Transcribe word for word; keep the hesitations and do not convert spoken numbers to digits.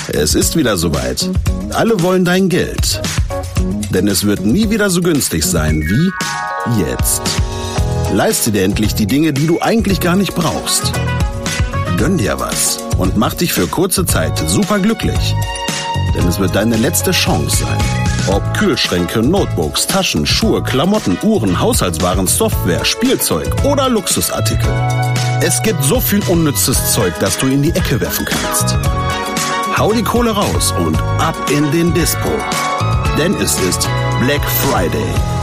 Es ist wieder soweit. Alle wollen dein Geld. Denn es wird nie wieder so günstig sein wie jetzt. Leiste dir endlich die Dinge, die du eigentlich gar nicht brauchst. Gönn dir was und mach dich für kurze Zeit super glücklich. Denn es wird deine letzte Chance sein. Ob Kühlschränke, Notebooks, Taschen, Schuhe, Klamotten, Uhren, Haushaltswaren, Software, Spielzeug oder Luxusartikel. Es gibt so viel unnützes Zeug, das du in die Ecke werfen kannst. Hau die Kohle raus und ab in den Dispo. Denn es ist Black Friday.